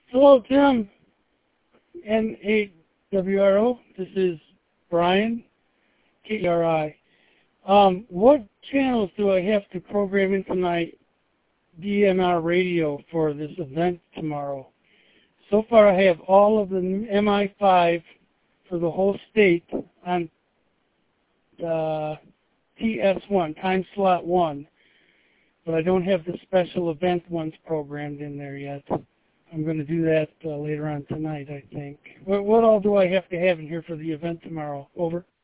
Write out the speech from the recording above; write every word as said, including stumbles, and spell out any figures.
Hello, Tim. N eight W R O. This is Brian, K E R I. Um, what channels do I have to program into my D N R radio for this event tomorrow? So far, I have all of the M I five for the whole state on uh, T S one, time slot one, but I don't have the special event ones programmed in there yet. I'm going to do that uh, later on tonight, I think. What, what all do I have to have in here for the event tomorrow? Over.